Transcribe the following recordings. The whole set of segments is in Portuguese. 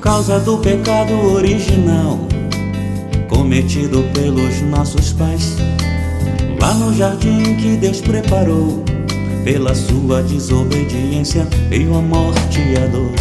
causa do pecado original cometido pelos nossos pais, lá no jardim que Deus preparou, pela sua desobediência veio a morte e a dor.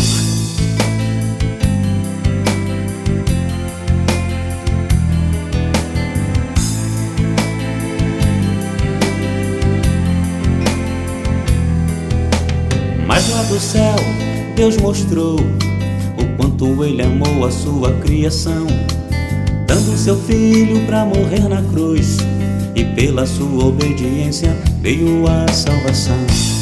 Mas lá do céu Deus mostrou o quanto Ele amou a sua criação, dando seu filho pra morrer na cruz, e pela sua obediência veio a salvação.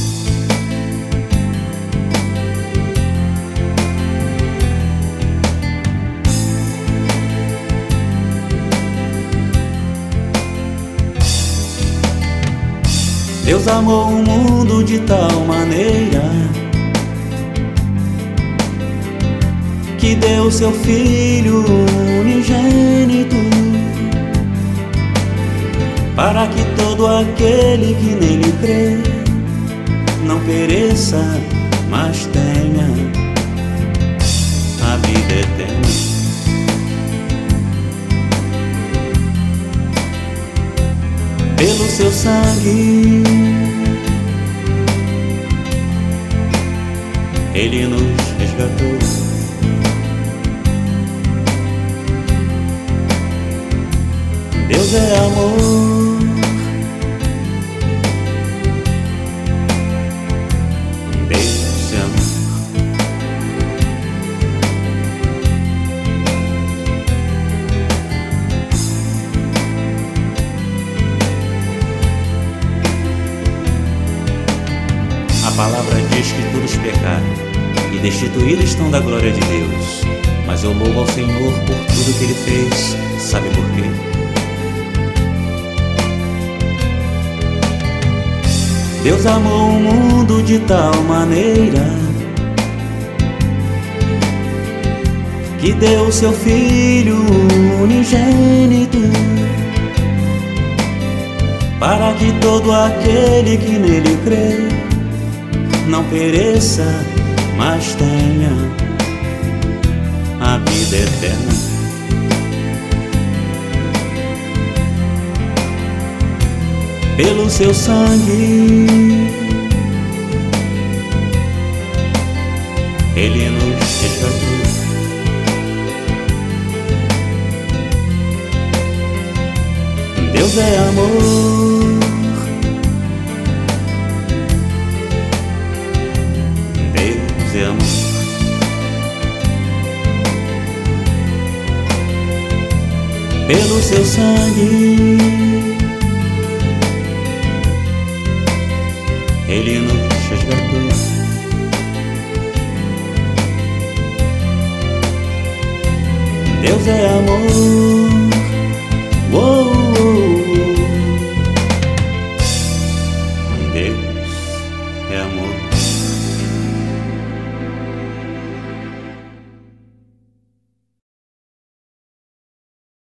Deus amou o mundo de tal maneira que deu seu Filho unigênito, para que todo aquele que nele crê não pereça, mas tenha a vida eterna. Pelo seu sangue Ele nos resgatou. Deus é amor, Deus é amor. A palavra diz que todos pecaram e destituídos estão da glória de Deus, mas eu louvo ao Senhor por tudo que Ele fez. Sabe por quê? Deus amou o mundo de tal maneira que deu seu Filho unigênito, para que todo aquele que nele crê não pereça, mas tenha a vida eterna. Pelo seu sangue Ele nos resgatou. Deus é amor, Deus é amor. Pelo seu sangue Ele nos resgatou. Deus é amor, oh.